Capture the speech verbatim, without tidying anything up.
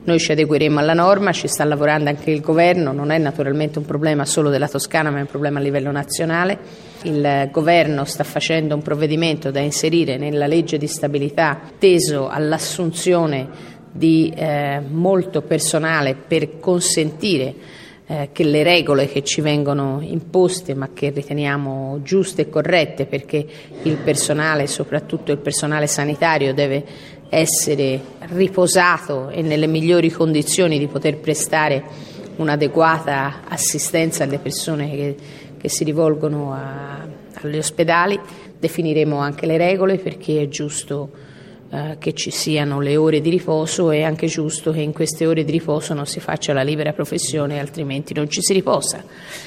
Noi ci adegueremo alla norma, ci sta lavorando anche il governo, non è naturalmente un problema solo della Toscana ma è un problema a livello nazionale. Il governo sta facendo un provvedimento da inserire nella legge di stabilità teso all'assunzione di eh, molto personale per consentire eh, che le regole che ci vengono imposte ma che riteniamo giuste e corrette, perché il personale, soprattutto il personale sanitario, deve essere riposato e nelle migliori condizioni di poter prestare un'adeguata assistenza alle persone che, che si rivolgono a, agli ospedali. Definiremo anche le regole, perché è giusto eh, che ci siano le ore di riposo, è anche giusto che in queste ore di riposo non si faccia la libera professione, altrimenti non ci si riposa.